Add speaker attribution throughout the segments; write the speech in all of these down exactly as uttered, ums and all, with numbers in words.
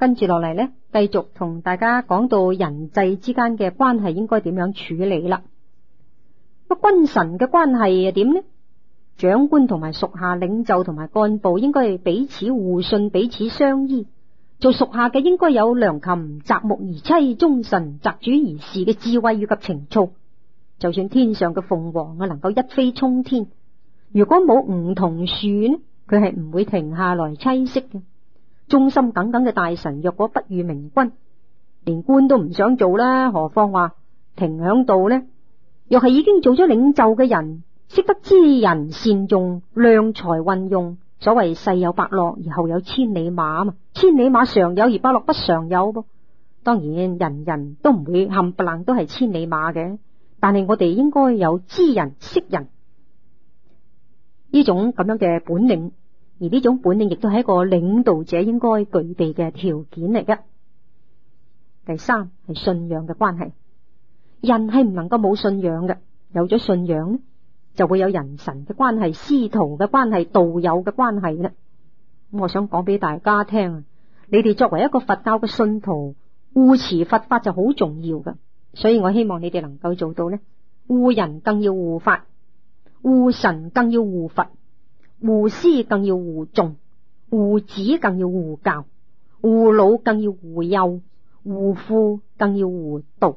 Speaker 1: 跟住落嚟呢，繼續同大家講到人際之間嘅關係應該點樣處理啦。咁君臣嘅關係係點呢？長官同埋屬下，領袖同埋幹部應該係彼此互信，彼此相依。做屬下嘅應該有良禽擇木而棲，忠臣擇主而事嘅智慧與及情操。就算天上嘅鳳凰啊，能夠一飛沖天，如果冇梧桐樹呢，佢係唔會停下來棲息嘅。忠心耿耿嘅大臣，若果不遇明君，連官都唔想做啦，何況話停響度呢？若係已經做咗領袖嘅人，識得知人善用，量才運用。所謂世有伯樂而後有千里馬嘛，千里馬常有而伯樂不常有噃。當然人人都唔會冚唪唥都係千里馬嘅，但係我哋應該有知人識人呢種咁樣嘅本領，而呢種本領亦都係一個領導者應該具備嘅條件嚟嘅。第三係信仰嘅關係，人係唔能夠冇信仰嘅，有咗信仰呢，就會有人神嘅關係、師徒嘅關係、道友嘅關係啦。咁我想講俾大家聽，你哋作為一個佛教嘅信徒，護持佛法就好重要噶，所以我希望你哋能夠做到呢：護人更要護法，護神更要護佛，護師更要護眾，護子更要護教，護老更要護幼，護富更要護道。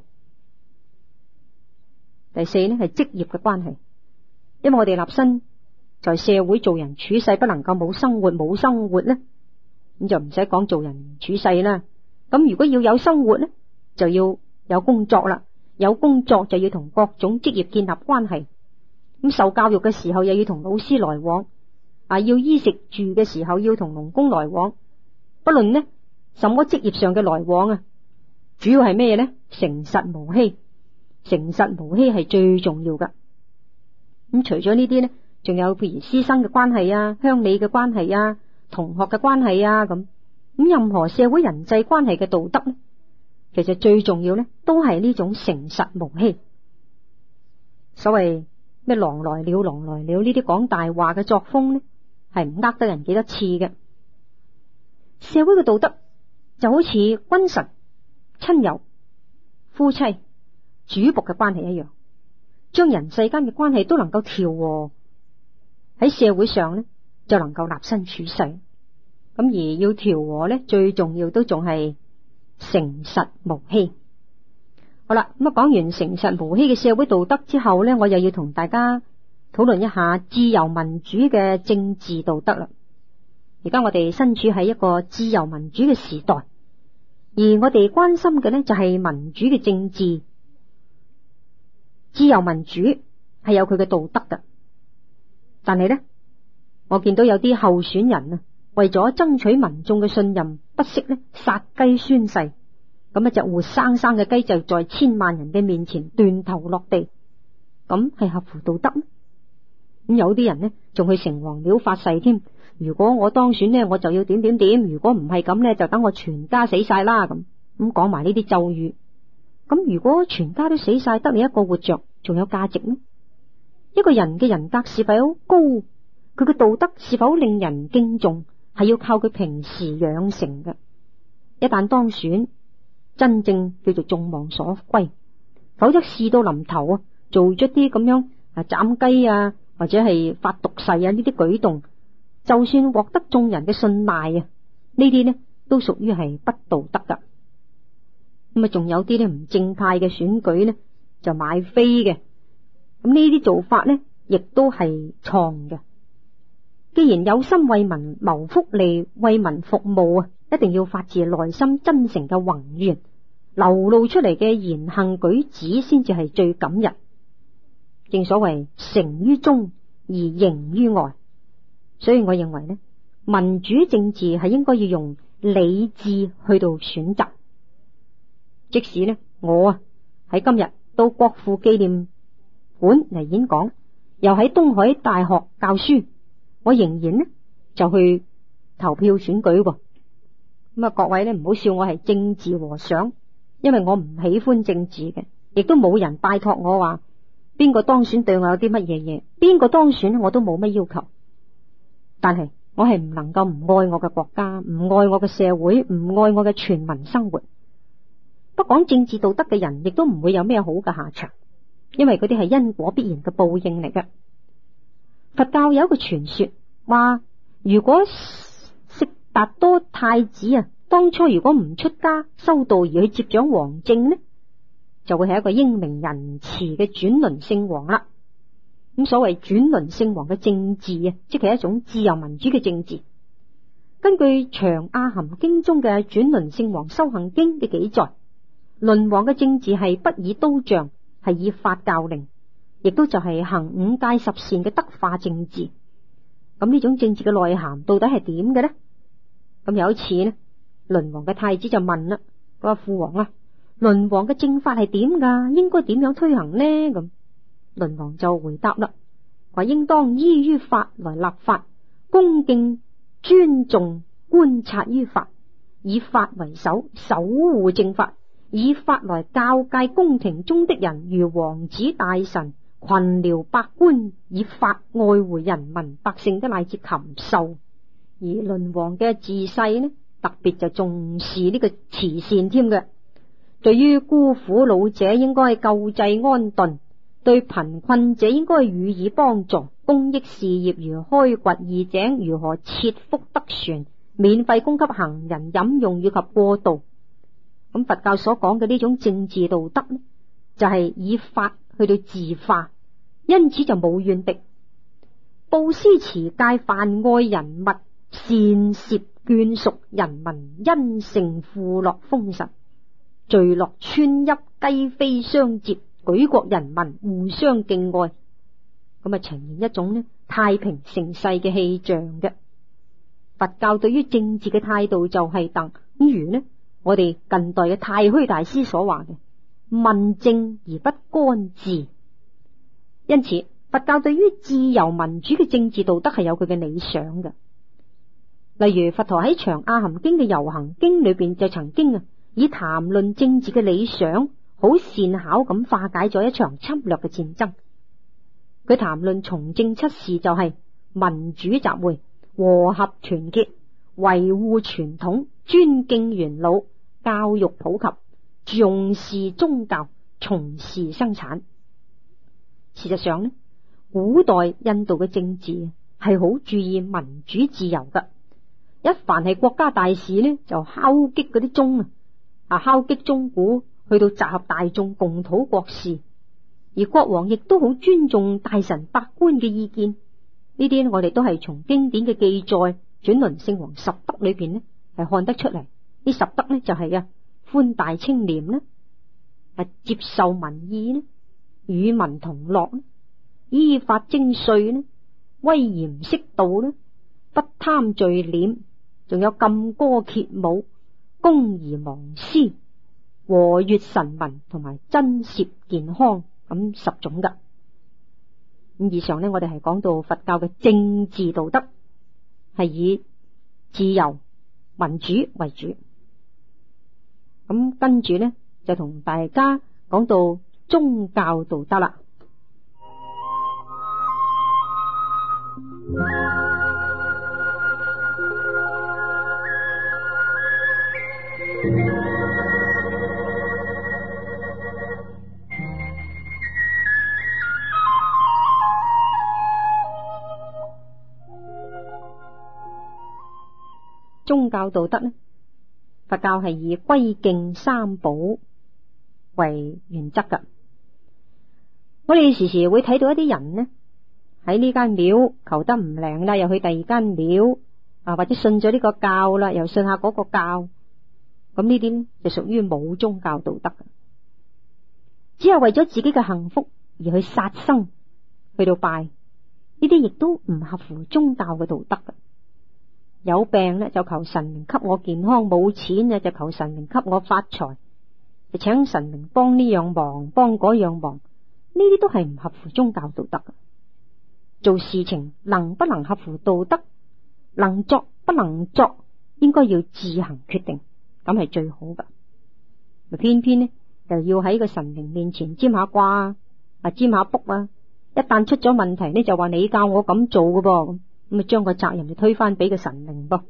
Speaker 1: 第四呢係職業嘅關係，因為我哋立身在社會做人處世，不能夠冇生活，冇生活呢，咁就唔使講做人處世啦。咁如果要有生活呢，就要有工作啦，有工作就要同各種職業建立關係。咁受教育嘅時候又要同老師來往，啊，要衣食住嘅時候要同農工來往。不論呢什麼職業上嘅來往啊，主要係咩呢？誠實無欺，誠實無欺係最重要噶。咁除咗呢啲呢，仲有譬如師生嘅關係啊、鄉里嘅關係啊、同學嘅關係啊，咁咁任何社會人際關係嘅道德呢，其實最重要呢都係呢種誠實無欺。所謂咩狼來了，狼來了呢啲講大話嘅作風呢，係唔呃得人幾多次嘅。社會嘅道德就好似君臣、親友、夫妻、主僕嘅關係一樣，將人世間嘅關係都能夠調和，喺社會上呢就能夠立身處世。咁而要調和呢，最重要都仲係誠實無欺。好啦，咁啊講完誠實無欺嘅社會道德之後呢，我又要同大家討論一下自由民主嘅政治道德啦。而家我哋身處喺一個自由民主嘅時代，而我哋關心嘅呢就係民主嘅政治。自由民主係有佢嘅道德噶，但係呢，我見到有啲候選人啊，為咗爭取民眾嘅信任，不惜呢殺雞宣誓，咁一隻活生生嘅雞就在千萬人嘅面前斷頭落地，咁係合乎道德咩？咁有啲人呢仲去城隍廟發誓添，如果我當選呢，我就要點點點，如果唔係咁呢，就等我全家死晒啦，咁咁講埋呢啲咒語。咁如果全家都死晒，得你一個活着，仲有價值咩？一個人嘅人格是否高，佢嘅道德是否令人敬重，係要靠佢平時養成嘅。一旦當選，真正叫做眾望所歸，否則事到臨頭啊，做咗啲咁樣啊斬雞啊，或者係發毒誓啊呢啲舉動，就算獲得眾人嘅信賴啊，呢啲呢都屬於係不道德噶。咁啊，仲有啲咧唔正派嘅選舉呢，就買飛嘅，咁呢啲做法呢，亦都係錯嘅。既然有心為民謀福利、為民服務啊，一定要發自內心真誠嘅宏願，流露出嚟嘅言行舉止先至係最感人。正所謂誠於中而形於外，所以我認為呢，民主政治係應該要用理智去到選擇。即使呢，我啊喺今日到國父紀念館嚟演講，又喺東海大學教書，我仍然呢就去投票選舉喎。咁啊，各位呢唔好笑我係政治和尚，因為我唔喜歡政治嘅，亦都冇人拜託我話邊個當選對我有啲乜嘢嘢，邊個當選我都冇乜要求。但係我係唔能夠唔愛我嘅國家，唔愛我嘅社會，唔愛我嘅全民生活。不講政治道德嘅人，亦都唔會有咩好嘅下場，因為嗰啲係因果必然嘅報應嚟嘅。佛教有一個傳說，話如果悉達多太子啊，當初如果唔出家修道而去接掌王政呢，就會係一個英明仁慈嘅轉輪聖王啦。咁所謂轉輪聖王嘅政治啊，即係一種自由民主嘅政治。根據《長阿含經》中嘅轉輪聖王修行經嘅記載，輪王嘅政治係不以刀杖，係以法教令，亦都就係行五戒十善嘅德化政治。咁呢種政治嘅內涵到底係點嘅呢？咁有一次呢，輪王嘅太子就問啦，佢話父王啊，輪王嘅政法係點噶？應該點樣推行呢？咁輪王就回答啦，話應當依於法來立法，恭敬尊重觀察於法，以法為首，守護正法，以法來教誡宮廷中的人，如王子大臣、群僚百官，以法愛護人民百姓的乃至禽獸。而輪王嘅自細呢，特別就重視呢個慈善添嘅，對於孤苦老者應該救濟安頓，對貧困者應該予以幫助，公益事業如開掘義井，如何設福德船，免費供給行人飲用以及過渡。咁佛教所講嘅呢種政治道德呢，就係、是、以法去到自化，因此就冇怨敵。布施持戒泛愛人物，善攝眷屬，人民恩盛富樂豐實，聚落村邑雞飛相接，舉國人民互相敬愛，咁啊呈現一種呢太平盛世嘅氣象嘅。佛教對於政治嘅態度就係等於呢我哋近代嘅太虛大師所話嘅問政而不干治。因此佛教對於自由民主嘅政治道德係有佢嘅理想嘅。例如佛陀喺《長阿含經》嘅遊行經裏邊就曾經啊以談論政治嘅理想，好善巧咁化解咗一場侵略嘅戰爭。佢談論從政七事就係民主集會、和合團結、維護傳統、尊敬元老、教育普及、重視宗教、從事生產。事實上呢，古代印度嘅政治係好注意民主自由噶。一凡係國家大事呢，就敲擊嗰啲鐘啊，啊敲擊鐘鼓，去到集合大眾共討國事。而國王亦都好尊重大臣百官嘅意見。呢啲我哋都係從經典嘅記載轉輪聖王十德裏邊呢係看得出嚟。呢十德呢就係啊寬大清廉啦，啊接受民意呢，與民同樂呢，依法徵稅呢，威嚴適度呢，不貪聚斂，仲有禁歌歇舞、公而忘私、和悅臣民同埋珍攝健康，咁十種噶。咁以上呢，我哋係講到佛教嘅政治道德係以自由民主為主。咁跟住呢，就同大家講到宗教道德啦。宗教道德呢，佛教係以歸敬三寶為原則噶。我哋時時會睇到一啲人呢，喺呢間廟求得唔靈啦，又去第二間廟啊，或者信咗呢個教啦，又信下嗰個教，咁呢啲呢就屬於冇宗教道德噶。只係為咗自己嘅幸福而去殺生，去到拜，呢啲亦都唔合乎宗教嘅道德噶。有病咧就求神明給我健康，冇錢啊就求神明給我發財，就請神明幫呢樣忙，幫嗰樣忙，呢啲都係唔合乎宗教道德嘅。做事情能不能合乎道德，能作不能作，應該要自行決定，咁係最好噶。偏偏呢就要喺個神明面前占下卦啊，占下卜啊，一旦出咗問題呢就話你教我咁做噶噃，咁咁啊將個責任就推返俾個神靈噃。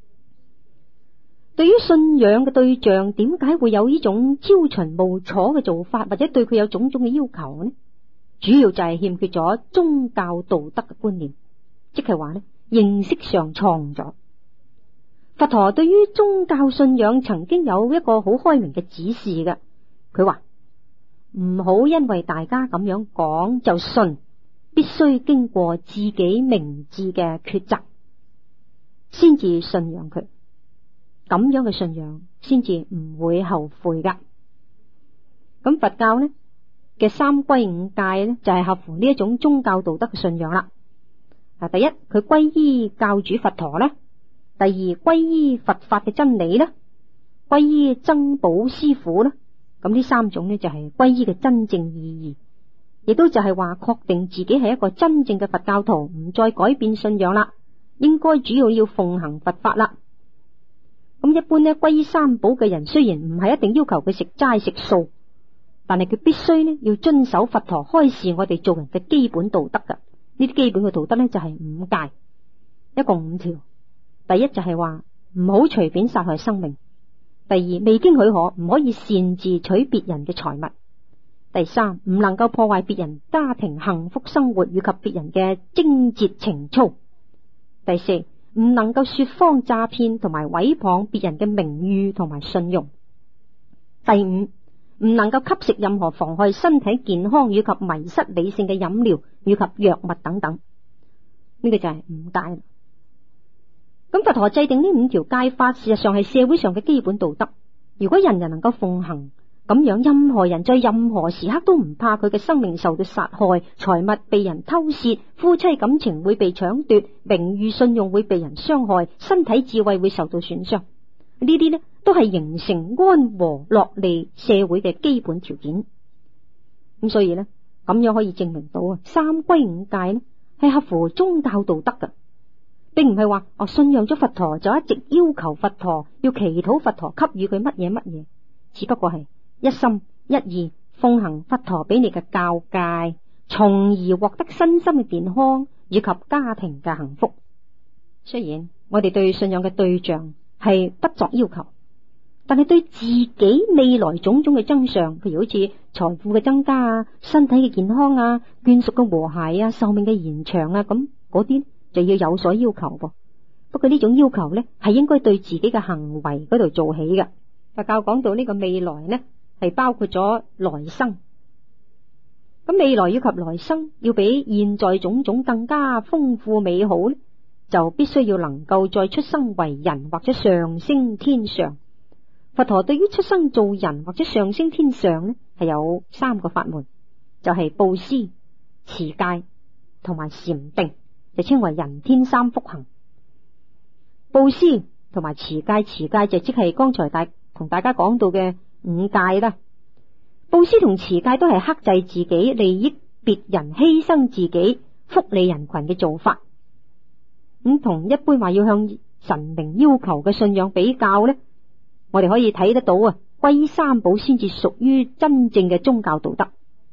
Speaker 1: 對於信仰嘅對象，點解會有呢種朝秦暮楚嘅做法，或者對佢有種種嘅要求呢？主要就係欠缺咗宗教道德嘅觀念，即係話呢，認識上錯咗。佛陀對於宗教信仰曾經有一個好開明嘅指示嘅，佢話唔好因為大家咁樣講就信，必須經過自己明智嘅抉擇先至信仰佢，咁樣嘅信仰先至唔會後悔噶。咁佛教呢嘅三歸五戒呢，就係合乎呢一種宗教道德嘅信仰啦。啊，第一，佢歸依教主佛陀啦；第二，歸依佛法嘅真理啦；歸依僧寶師父啦。咁呢三種呢，就係歸依嘅真正意義，亦都就係話確定自己係一個真正嘅佛教徒，唔再改變信仰啦，應該主要要奉行佛法啦。咁一般呢，歸依三寶嘅人雖然唔係一定要求佢食齋食素，但係佢必須呢要遵守佛陀開示我哋做人嘅基本道德噶。呢啲基本嘅道德呢，就係五戒，一共五條。第一就係話唔好隨便殺害生命；第二，未經許可唔可以擅自取別人嘅財物；第三，唔能夠破壞別人家庭幸福生活以及別人嘅貞節情操；第四，唔能夠說謊詐騙同埋毀謗別人嘅名譽同埋信用；第五，唔能夠吸食任何妨害身體健康以及迷失理性嘅飲料以及藥物等等。呢個就係五戒。咁佛陀制定呢五條戒法，事實上係社會上嘅基本道德。如果人人能夠奉行，咁樣任何人在任何時刻都唔怕佢嘅生命受到殺害，財物被人偷竊，夫妻感情會被搶奪，名譽信用會被人傷害，身體智慧會受到損傷。呢啲呢都係形成安和樂利社會嘅基本條件。咁所以呢，咁樣可以證明到啊，三歸五戒呢係合乎宗教道德嘅，並唔係話哦信仰咗佛陀就一直要求佛陀，要祈禱佛陀給予佢乜嘢乜嘢，只不過係一心一意奉行佛陀俾你嘅教誡，從而獲得身心嘅健康以及家庭嘅幸福。雖然我哋對信仰嘅對象係不作要求，但係對自己未來種種嘅增上，譬如好似財富嘅增加啊、身體嘅健康啊、眷屬嘅和諧啊、壽命嘅延長啊，咁嗰啲就要有所要求噃。不過呢種要求呢，係應該對自己嘅行為嗰度做起嘅。佛教講到呢個未來呢，係包括咗來生。咁未來以及來生要比現在種種更加豐富美好呢，就必須要能夠再出生為人或者上升天上。佛陀對於出生做人或者上升天上呢，係有三個法門，就係布施、持戒同埋禪定，就稱為人天三福行。布施同埋持戒，持戒就即係剛才大同大家講到嘅五戒啦。布施同持戒都係克制自己、利益別人、犧牲自己、福利人群嘅做法。咁同一般話要向神明要求嘅信仰比較呢，我哋可以睇得到啊，歸依三寶先至屬於真正嘅宗教道德。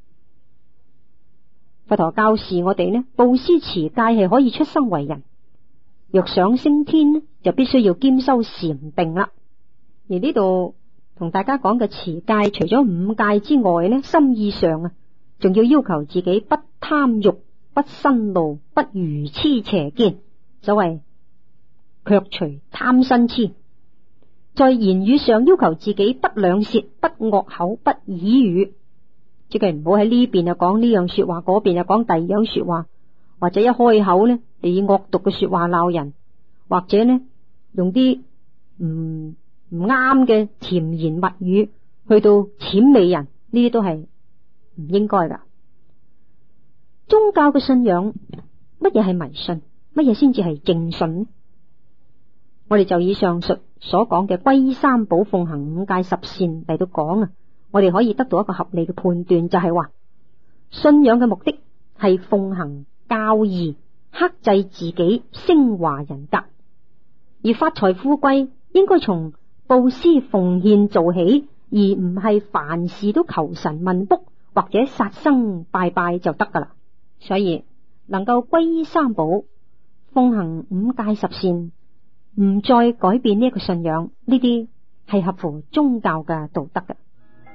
Speaker 1: 佛陀教示我哋呢，布施持戒係可以出生為人，若想升天呢，就必須要兼修禪定啦。而呢度同大家講嘅持戒，除咗五戒之外呢，心意上啊，仲要要求自己不貪欲、不生怒、不愚癡邪見，所謂卻除貪嗔癡。在言語上要求自己不兩舌、不惡口、不綺語，即係唔好喺呢邊又講呢樣說話，嗰邊又講第二樣說話，或者一開口呢就以惡毒嘅說話鬧人，或者呢用啲唔唔啱嘅甜言蜜語去到諂媚人，呢啲都係唔應該噶。宗教嘅信仰，乜嘢係迷信，乜嘢先至係正信呢？我哋就以上述所講嘅歸依三寶、奉行五戒十善嚟到講啊，我哋可以得到一個合理嘅判斷，就係話信仰嘅目的係奉行教義，克制自己，升華人格。而發財富貴應該從布施奉獻做起，而唔係凡事都求神問卜或者殺生拜拜就得噶啦。所以能夠歸依三寶、 奉行五戒十善，唔再改變呢一個信仰，呢啲係合乎宗教嘅道德嘅。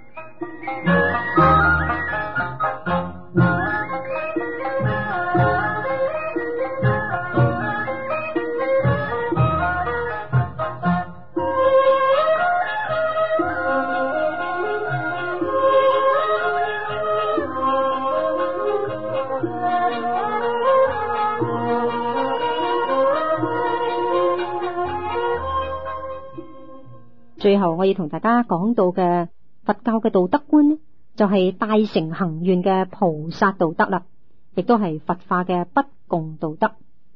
Speaker 1: 最後我要同大家講到嘅佛教嘅道德觀呢，就係大乘行願嘅菩薩道德啦，亦都係佛化嘅不共道德。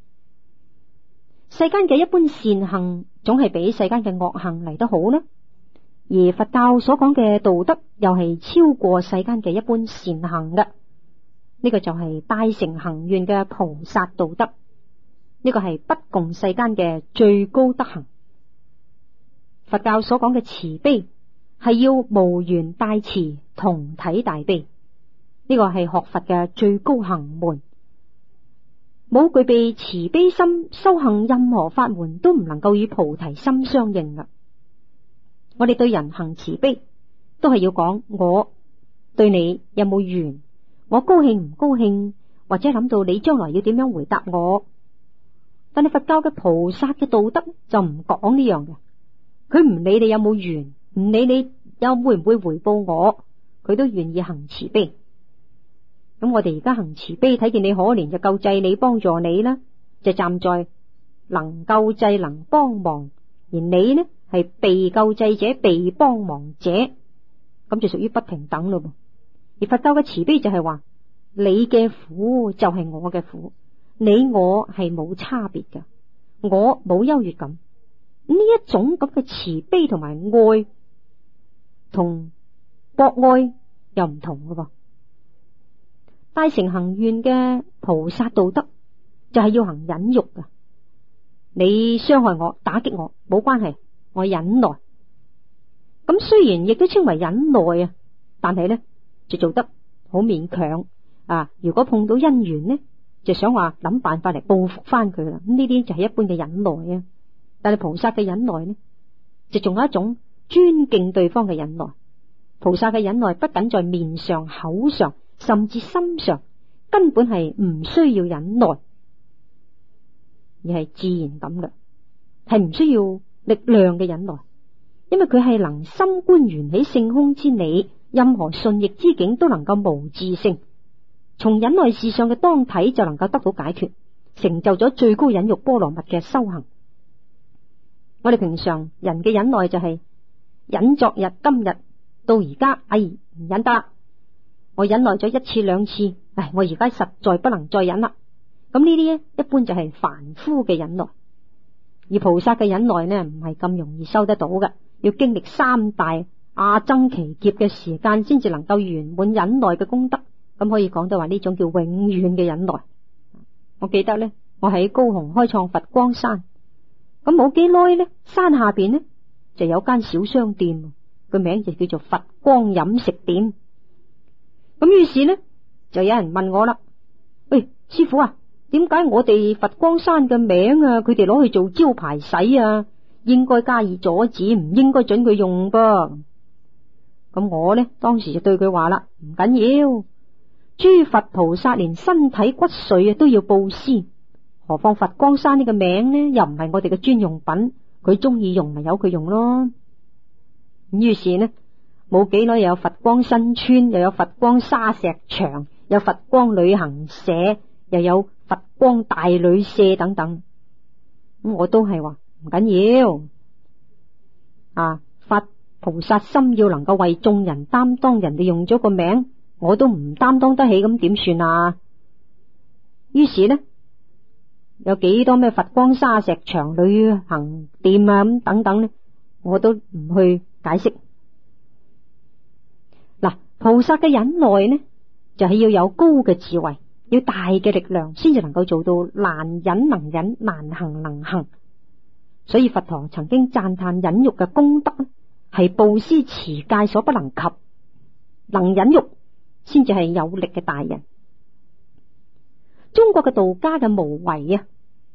Speaker 1: 世間嘅一般善行總係比世間嘅惡行嚟得好呢，而佛教所講嘅道德又係超過世間嘅一般善行嘅，呢個就係大乘行願嘅菩薩道德，呢個係不共世間嘅最高德行。佛教所講嘅慈悲係要無緣大慈，同體大悲，呢個係學佛嘅最高行門。冇具備慈悲心，修行任何法門都唔能夠與菩提心相應噶。我哋對人行慈悲，都係要講我對你有冇緣，我高興唔高興，或者諗到你將來要點樣回答我。但係佛教嘅菩薩嘅道德就唔講呢樣嘅。佢唔理你有冇緣，唔理你有會唔會回報我，佢都願意行慈悲。咁我哋而家行慈悲，睇見你可憐就救濟你，幫助你啦，就站在能救濟能幫忙，而你呢係被救濟者被幫忙者，咁就屬於不平等咯。而佛教嘅慈悲就係話，你嘅苦就係我嘅苦，你我係冇差別㗎，我冇優越感。呢一種咁嘅慈悲同埋愛，同博愛又唔同嘅噃。大乘行願嘅菩薩道德就係要行忍辱噶，你傷害我、打擊我冇關係，我忍耐。咁雖然亦都稱為忍耐啊，但係咧就做得好勉強啊。如果碰到因緣呢，就想話諗辦法嚟報復翻佢啦。咁呢啲就係一般嘅忍耐啊。但係菩薩嘅忍耐呢，就仲有一種尊敬對方嘅忍耐。菩薩嘅忍耐不僅在面上、口上，甚至心上，根本係唔需要忍耐，而係自然咁嘅，係唔需要力量嘅忍耐，因為佢係能心觀緣起性空之理，任何順逆之境都能夠無自性，從忍耐事上嘅當體就能夠得到解脫，成就咗最高忍辱波羅蜜嘅修行。我哋平常人嘅忍耐就係忍昨日今日到而家，哎唔忍得，我忍耐咗一次兩次，唉我而家實在不能再忍啦。咁呢啲一般就係凡夫嘅忍耐，而菩薩嘅忍耐呢唔係咁容易收得到嘅，要經歷三大阿僧祇劫嘅時間先至能夠圓滿忍耐嘅功德。咁可以講到話呢種叫永遠嘅忍耐。我記得呢，我喺高雄開創佛光山。咁冇幾耐咧，山下邊呢就有間小商店，個名就叫做佛光飲食店。咁於是呢，就有人問我啦：喂，師父啊，點解我哋佛光山嘅名啊，佢哋攞去做招牌使啊？應該加以阻止，唔應該准佢用噃。咁我呢，當時就對佢話啦：唔緊要，諸佛菩薩連身體骨髓啊都要布施。何況佛光山呢個名呢，又唔係我哋嘅專用品，佢中意用咪由佢用咯。於是呢，冇幾耐又有佛光新村，又有佛光沙石場，有佛光旅行社，又有佛光大旅社等等。咁我都係話唔緊要啊，佛菩薩心要能夠為眾人擔當，人哋用咗個名，我都唔擔當得起，咁點算啊？於是呢，有幾多咩佛光沙石場旅行店啊咁等等呢，我都唔去解釋。嗱，菩薩嘅忍耐呢，就係要有高嘅智慧，要大嘅力量，先至能夠做到難忍能忍，難行能行。所以佛陀曾經讚嘆忍辱嘅功德呢，係布施持戒所不能及，能忍辱先至係有力嘅大人。中國嘅道家嘅無為啊，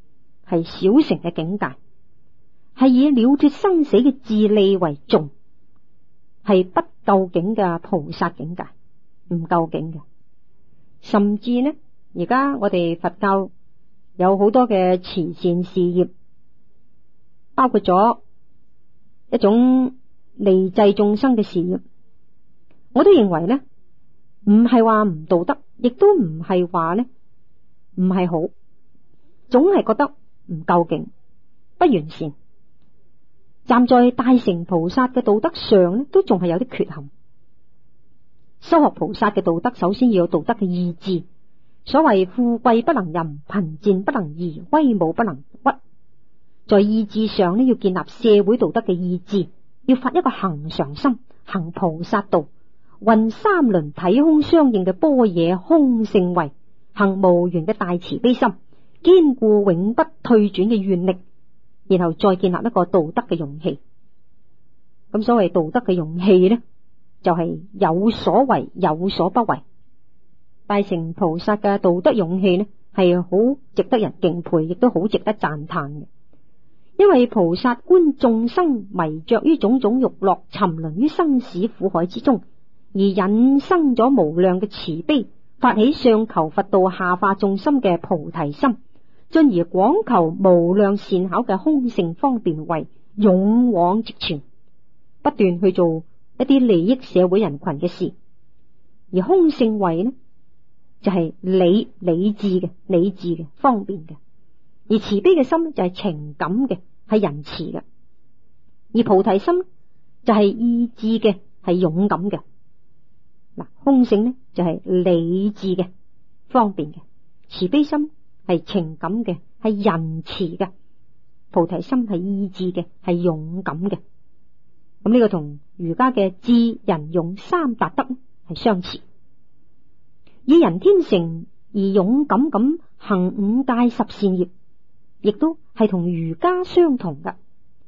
Speaker 1: 係小乘嘅境界，係以了脫生死嘅自利為重，係不究竟嘅菩薩境界，唔究竟嘅。甚至呢，而家我哋佛教有好多嘅慈善事業，包括咗一種利濟眾生嘅事業，我都認為呢，唔係話唔道德，亦都唔係話呢唔係好，總係覺得唔究竟，不完善。站在大乘菩薩嘅道德上呢，都仲係有啲缺陷。修學菩薩嘅道德，首先要有道德嘅意志。所謂富貴不能淫，貧賤不能移，威武不能屈。在意志上呢，要建立社會道德嘅意志，要發一個恒常心，行菩薩道，運三輪體空相應嘅般若空性慧，行無緣嘅大慈悲心，堅固永不退轉嘅願力，然後再建立一個道德嘅勇氣。咁所謂道德嘅勇氣呢，就係、是、有所為有所不為。大乘菩薩嘅道德勇氣呢，係好值得人敬佩，亦都好值得讚嘆嘅。因為菩薩觀眾生迷着於種種欲樂，沉淪於生死苦海之中，而引生咗無量嘅慈悲，發起上求佛道下化眾生嘅菩提心，進而廣求無量善巧嘅空性方便慧，勇往直前，不斷去做一啲利益社會人群嘅事。而空性慧呢，就係、是、理理智嘅理智嘅方便嘅，而慈悲嘅心就係情感嘅，係仁慈嘅，而菩提心就係意志嘅，係勇敢嘅。嗱，空性呢就係理智嘅方便嘅，慈悲心係情感嘅，係仁慈嘅，菩提心係意志嘅，係勇敢嘅。咁呢個同儒家嘅智仁勇三達德係相似。以人天成而勇敢咁行五戒十善業，亦都係同儒家相同噶。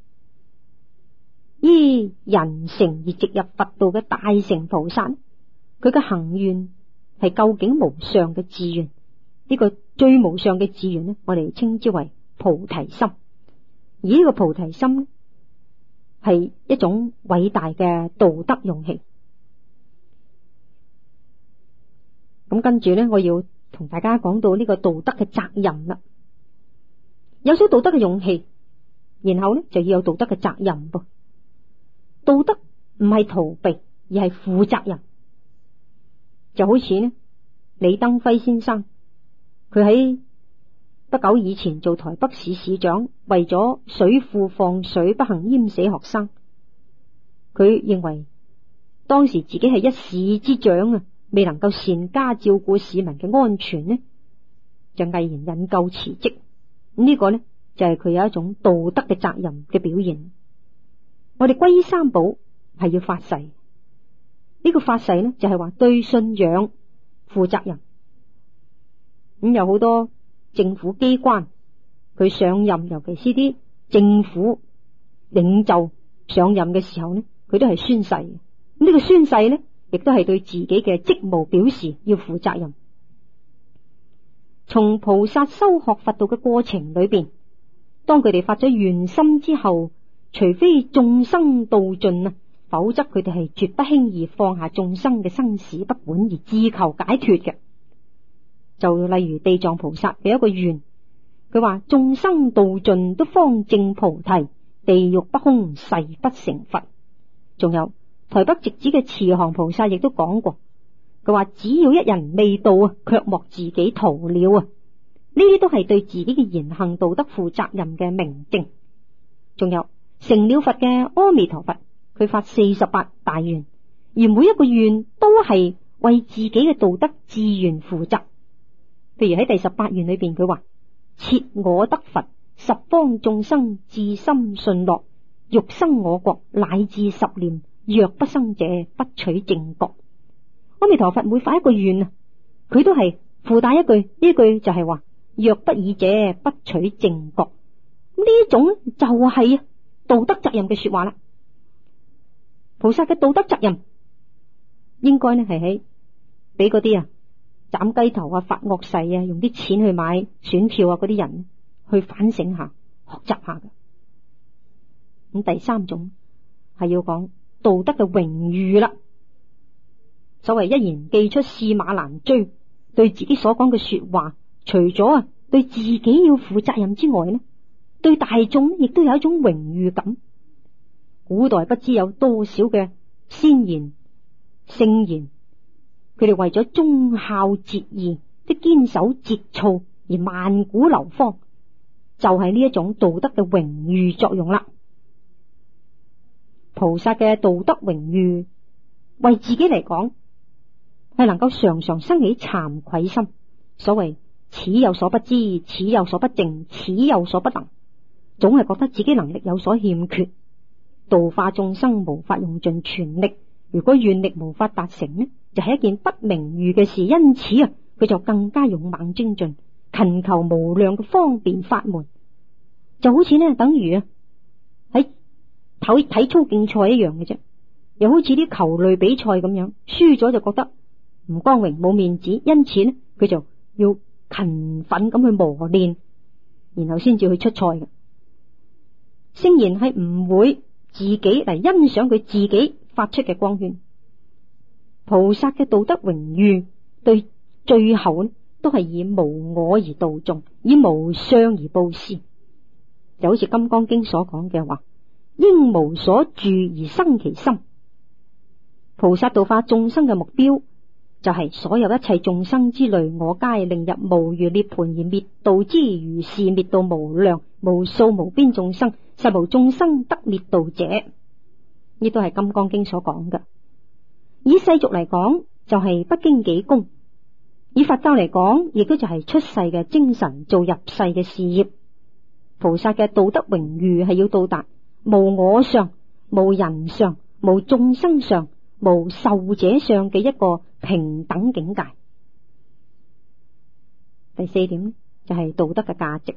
Speaker 1: 依人成而直入佛道嘅大乘菩薩，佢嘅行願係究竟無上嘅志願。呢個最無上嘅志願呢，我哋稱之為菩提心。而呢個菩提心呢，係一種偉大嘅道德勇氣。咁跟住呢，我要同大家講到呢個道德嘅責任啦。有咗道德嘅勇氣，然後呢就要有道德嘅責任噃。道德唔係逃避，而係負責任。就好似呢，李登輝先生，佢喺不久以前做台北市市長，為咗水庫放水不幸淹死學生，佢認為當時自己係一市之長啊，未能夠善加照顧市民嘅安全呢，就毅然引咎辭職。咁呢個呢就係佢有一種道德嘅責任嘅表現。我哋皈依三寶係要發誓，呢個發誓呢就係話對信仰負責任。咁有好多政府機關佢上任，尤其是啲政府領袖上任嘅時候呢，佢都係宣誓。咁呢個宣誓呢，亦都係對自己嘅職務表示要負責任。從菩薩修學佛道嘅過程裏邊，當佢哋發咗願心之後，除非眾生度盡啊，否則佢哋係絕不輕易放下眾生嘅生死不管而自求解脫嘅。就例如地藏菩薩嘅一個願，佢話眾生度盡都方證菩提，地獄不空誓不成佛。仲有台北直指嘅慈航菩薩亦都講過，佢話只要一人未到啊，卻莫自己逃了啊！呢啲都係對自己嘅言行道德負責任嘅明證。仲有成了佛嘅阿彌陀佛，佢發四十八大願，而每一個願都係為自己嘅道德志願負責。譬如喺第十八願裏邊，佢話設我得佛，十方眾生至心信樂，欲生我國乃至十念，若不生者不取正覺。阿彌陀佛每發一個願啊，佢都係附帶一句，呢一句就係話若不爾者不取正覺。呢種就係道德責任嘅說話啦。菩薩嘅道德責任應該呢係喺俾嗰啲啊斬雞頭啊、發惡誓啊、用啲錢去買選票啊嗰啲人去反省下、學習下嘅。咁第三種係要講道德嘅榮譽啦。所謂一言既出，駟馬難追，對自己所講嘅說話，除咗啊對自己要負責任之外呢，對大眾亦都有一種榮譽感。古代不知有多少嘅先賢聖賢，佢哋為咗忠孝節義，即堅守節操而萬古流芳，就係呢一種道德嘅榮譽作用啦。菩薩嘅道德榮譽，為自己嚟講係能夠常常生起慚愧心。所謂此有所不知，此有所不正，此有所不能，總係覺得自己能力有所欠缺，度化眾生無法用盡全力。如果願力無法達成呢，就係一件不名譽嘅事。因此啊，佢就更加勇猛精進，勤求無量嘅方便法門。就好似呢，等於啊喺體體操競賽一樣嘅啫，又好似啲球類比賽咁樣，輸咗就覺得唔光榮冇面子，因此呢，佢就要勤奮咁去磨練，然後先至去出賽嘅。聖賢係唔會自己嚟欣賞佢自己發出嘅光圈。菩薩嘅道德榮譽，對最後呢都係以無我而度眾，以無相而布施。就好似《金剛經》所講嘅話，應無所住而生其心。菩薩度化眾生嘅目標，就係所有一切眾生之類，我皆令入無餘涅槃而滅度之，如是滅度無量無數無邊眾生，實無眾生得滅度者。呢都係《金剛經》所講嘅。以世俗嚟講，就係不經己功；以佛教嚟講，亦都就係出世嘅精神做入世嘅事業。菩薩嘅道德榮譽係要到達無我相、無人相、無眾生相、無受者相嘅一個平等境界。第四點呢，就係道德嘅價值。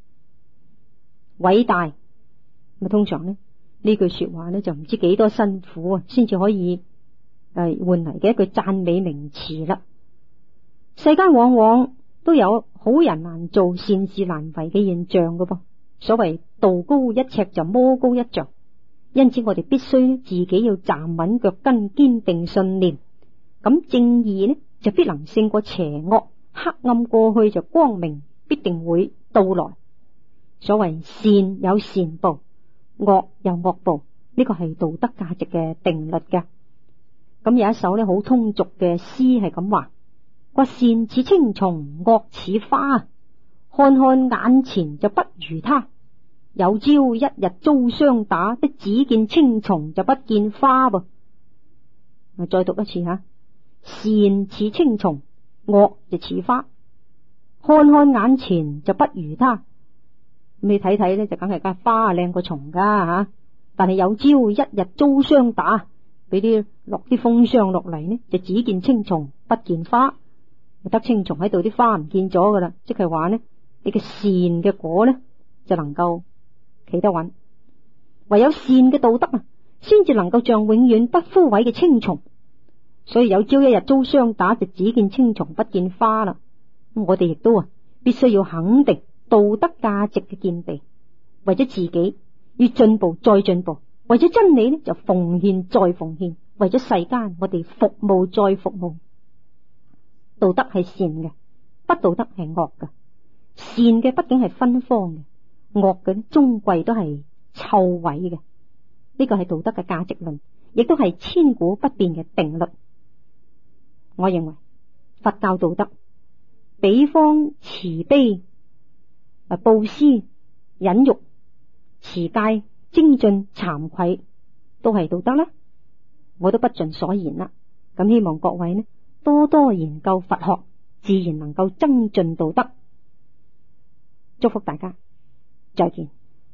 Speaker 1: 偉大咁通常呢呢句說話呢，就唔知幾多辛苦啊，先至可以誒換嚟嘅一句讚美名詞啦。世間往往都有好人難做、善事難為嘅現象噶噃。所謂道高一尺就魔高一丈，因此我哋必須自己要站穩腳跟，堅定信念，咁正義呢就必能勝過邪惡，黑暗過去就光明必定會到來。所謂善有善報，惡有惡報，呢個係道德價值嘅定律嘅。咁有一首呢好通俗嘅詩係咁話：個善似青松，惡似花，看看眼前就不如他。有朝一日遭相打，的只見青松就不見花噃。再讀一次吓，善似青松，惡就似花，看看眼前就不如他。你睇睇咧，就梗係間花靚過蟲噶吓。但係有朝一日遭相打，俾啲落啲風霜落嚟呢，就只見青松不見花，得青松喺度，啲花唔見咗噶啦。即係話呢，你嘅善嘅果呢，就能夠企得穩。唯有善嘅道德啊，先至能夠像永遠不枯萎嘅青松。所以有朝一日遭相打，就只見青松不見花啦。咁我哋亦都啊，必須要肯定道德價值嘅見地，為咗自己要進步再進步，為咗真理呢就奉獻再奉獻，為咗世間我哋服務再服務。道德係善嘅，不道德係惡嘅。善嘅畢竟係芬芳嘅，惡嘅終歸都係臭毀嘅。呢個係道德嘅價值論，亦都係千古不變嘅定律。我認為佛教道德，比方慈悲、啊布施、忍辱、持戒、精進、慚愧，都係道德啦。我都不盡所言啦。咁希望各位呢多多研究佛學，自然能夠增進道德。祝福大家，再見。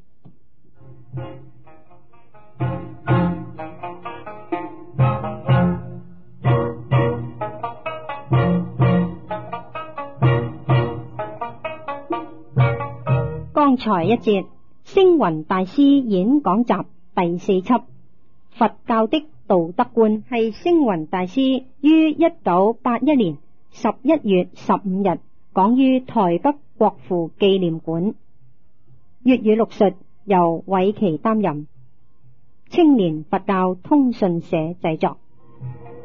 Speaker 1: 剛才一節星雲大師演講集第四輯佛教的道德觀，係星雲大師於一九八一年十一月十五日講於台北國父紀念館。 粵語錄述由韋琪擔任，青年佛教通訊社製作。